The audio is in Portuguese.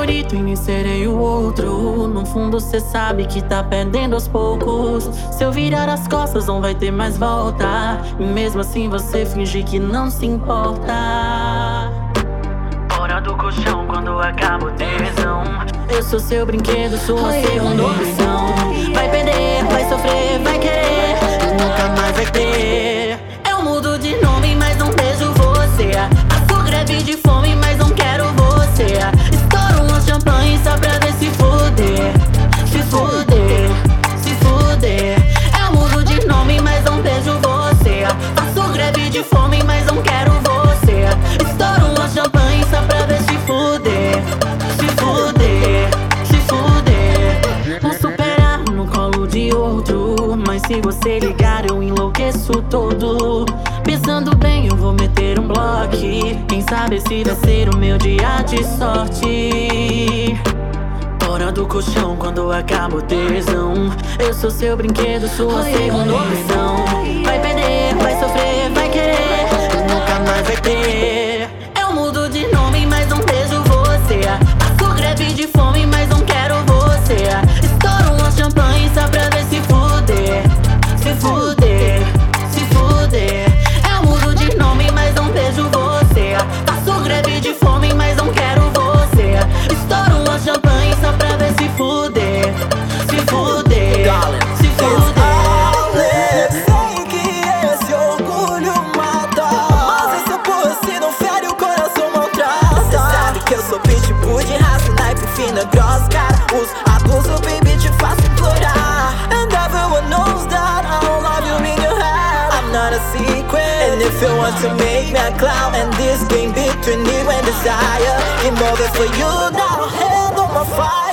favorito e nem serei o outro. No fundo cê sabe que tá perdendo aos poucos. Se eu virar as costas não vai ter mais volta. E mesmo assim você finge que não se importa. Fora do colchão quando acaba o tesão. Eu sou seu brinquedo, sua segunda opção. Vai perder, vai sofrer, vai querer e nunca mais vai ter. Eu mudo de nome, mas não beijo você. Faço greve de fome, mas não quero você. Estouro um champanhe só pra ver se fuder. Se fuder, se fuder. Eu mudo de nome, mas não beijo você. Faço greve de fome, mas não quero você. Estouro um champanhe só pra ver se fuder. Se fuder, se fuder. Vou superar no colo de outro. Mas se você ligar eu enlouqueço todo. Pensando bem eu vou meter um bloco. Quem sabe se vai ser o meu dia de sorte. Fora do colchão quando acaba o tesão. Eu sou seu brinquedo, sua segunda opção. Vai perder, vai sofrer, vai querer e nunca mais vai ter. Eu mudo de nome, mas não beijo você. Faço greve de fome, mas não quero você. Estouro um champanhe só pra ver se fuder. Se fuder, se fuder. Eu mudo de nome, mas não beijo você. Faço greve de fome, mas não quero você. Estouro um champanhe só pra ver se fuder. Se fuder, se fuder. Sei que esse orgulho mata, mas essa poesia não fere, o coração maltrata. Cê sabe que eu sou pitbull de raça, naipe fina, grossa. Cara, uso, abuso, baby, te faço implorar. And everyone knows that I don't love you in your head. I'm not a secret. And if you want to make me a clown, and this game between you and desire, game over for you, now I'll handle my fire.